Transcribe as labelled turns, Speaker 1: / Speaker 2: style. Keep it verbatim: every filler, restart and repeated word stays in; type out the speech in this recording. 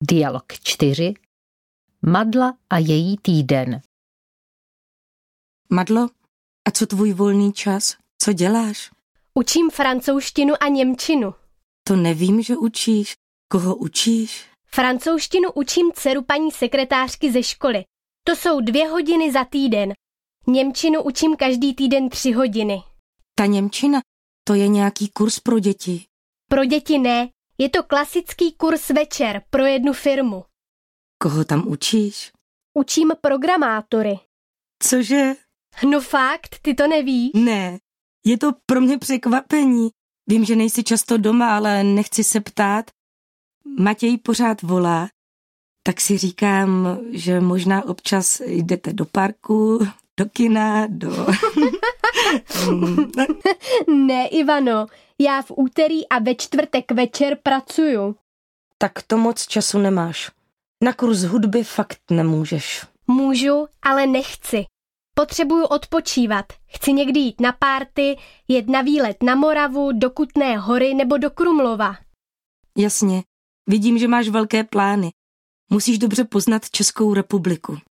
Speaker 1: Dialog čtyři. Madla a její týden.
Speaker 2: Madlo, a co tvůj volný čas? Co děláš?
Speaker 3: Učím francouzštinu a němčinu.
Speaker 2: To nevím, že učíš. Koho učíš?
Speaker 3: Francouzštinu učím dceru paní sekretářky ze školy. To jsou dvě hodiny za týden. Němčinu učím každý týden tři hodiny.
Speaker 2: Ta němčina, to je nějaký kurz pro děti.
Speaker 3: Pro děti ne, je to klasický kurz večer pro jednu firmu.
Speaker 2: Koho tam učíš?
Speaker 3: Učím programátory.
Speaker 2: Cože?
Speaker 3: No fakt, ty to nevíš?
Speaker 2: Ne, je to pro mě překvapení. Vím, že nejsi často doma, ale nechci se ptát. Matěj pořád volá, tak si říkám, že možná občas jdete do parku, do kina, do...
Speaker 3: Ne, Ivano, já v úterý a ve čtvrtek večer pracuju.
Speaker 2: Tak to moc času nemáš. Na kurz hudby fakt nemůžeš.
Speaker 3: Můžu, ale nechci. Potřebuju odpočívat. Chci někdy jít na párty, jet na výlet na Moravu, do Kutné Hory nebo do Krumlova.
Speaker 2: Jasně, vidím, že máš velké plány. Musíš dobře poznat Českou republiku.